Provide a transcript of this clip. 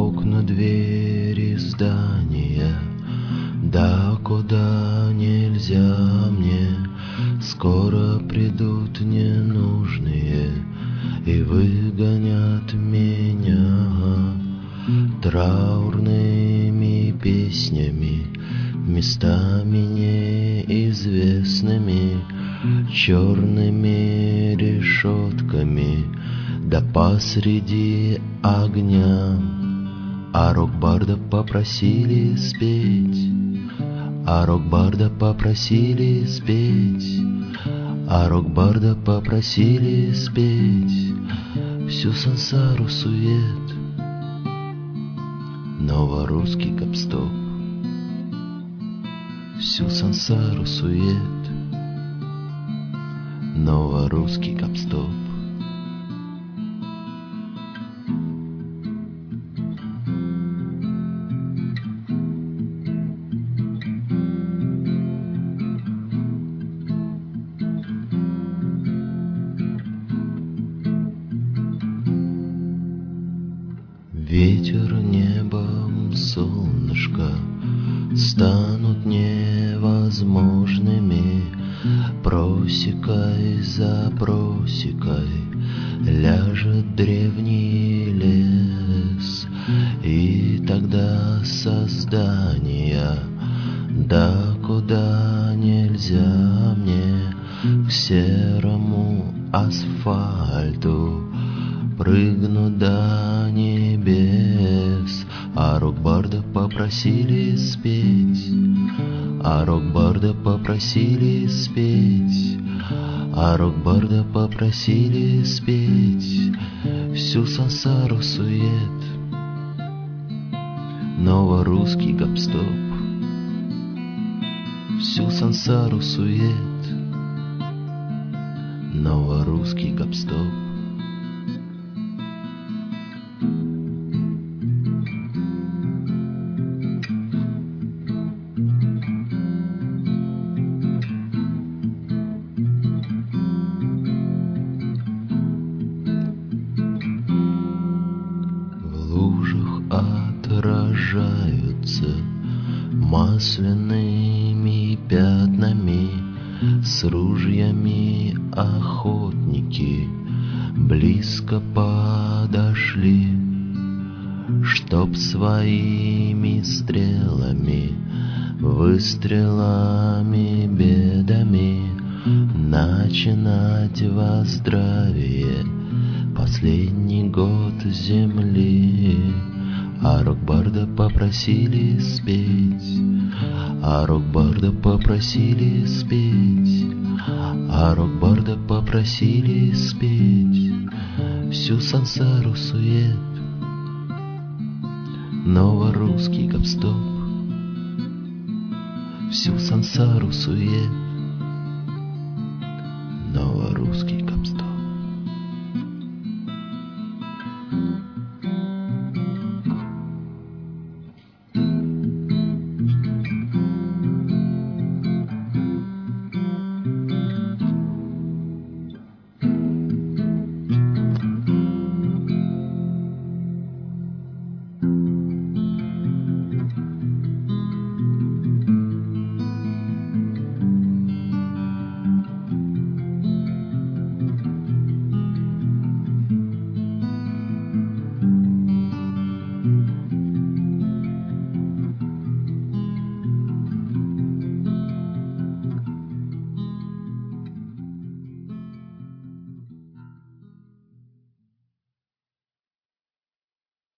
окна, двери здания, да куда нельзя мне. Скоро придут ненужные и выгонят меня траурными песнями, местами неизвестными, черными решетками, да посреди огня. А рок-барда попросили спеть, а рок-барда попросили спеть, а рок-барда попросили спеть всю сансару сует. Новорусский гоп-стоп, всю сансару сует. Новорусский гоп-стоп. Ветер, небом, солнышко станут невозможными. Просекой за просекой ляжет древний лес, и тогда создания, да куда нельзя мне, к серому асфальту прыгну до небес. А рок-барда попросили спеть, а рок-барда попросили спеть, а рок-барда попросили спеть всю сансару сует. Новорусский гоп-стоп, всю сансару сует. Новорусский гоп-стоп. Отражаются масляными пятнами с ружьями охотники близко подошли, чтоб своими стрелами, выстрелами, бедами начинать во здравие последний год земли. А рок-барда попросили спеть, а рок-барда попросили спеть, а рок-барда попросили спеть всю сансару сует. Новорусский гоп-стоп, всю сансару сует.